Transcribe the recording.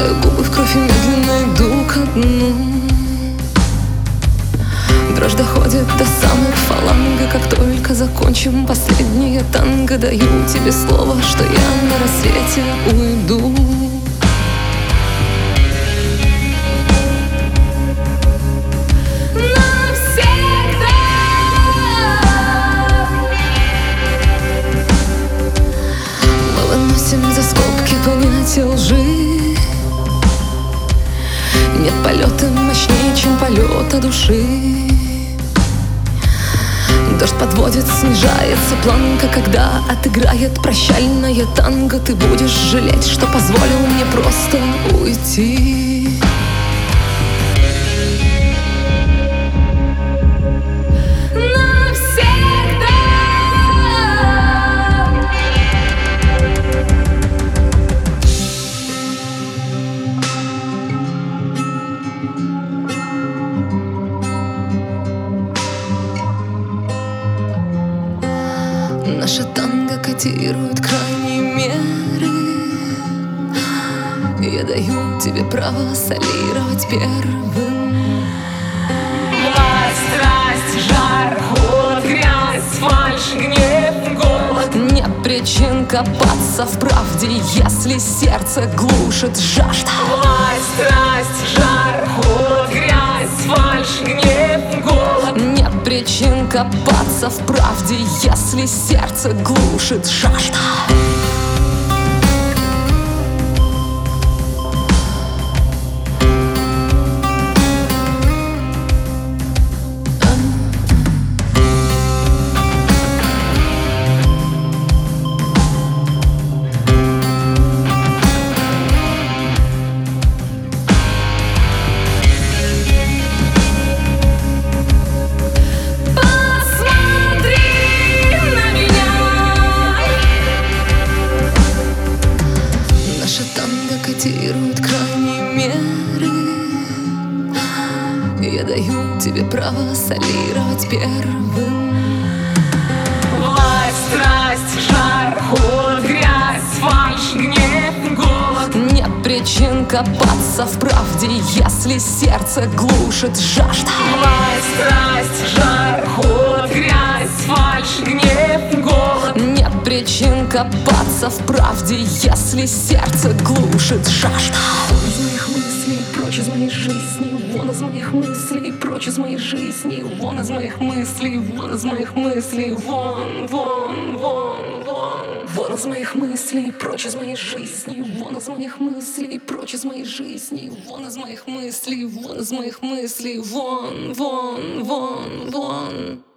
Кусаю губы в кровь и медленно иду ко дну. Дрожь доходит до самых фаланга. Как только закончим последнее танго, даю тебе слово, что я на рассвете уйду. Навсегда. Мы выносим за скобки понятия лжи. Нет полета мощнее, чем полета души. Дождь подводит, снижается планка. Когда отыграет прощальное танго, ты будешь жалеть, что позволил мне просто уйти. Навсегда. Наша танго котирует крайние меры. Я даю тебе право солировать первым. Власть, страсть, жар, холод, грязь, фальшь, гнев, голод. Нет причин копаться в правде, если сердце глушит жажда. Власть, страсть, жар, холод, грязь, фальшь, гнев, голод. Нет причин копаться в правде, если сердце глушит жажда. Котирует крайние меры. Я даю тебе право солировать первым. Власть, страсть, жар, холод, грязь, фальшь, гнев, голод. Нет причин копаться в правде, если сердце глушит жажда. Власть, страсть, жар, холод, грязь, фальшь, гнев, голод. Нет причин копаться в правде, если сердце глушит жажда. Вон из моих мыслей, прочь из моей жизни. Вон из моих мыслей, прочь из моей жизни. Вон из моих мыслей, вон из моих мыслей. Вон, вон, вон, вон. Вон из моих мыслей, прочь из моей жизни. Вон из моих мыслей, прочь из моей жизни. Вон из моих мыслей, вон из моих мыслей. Вон, вон, вон, вон.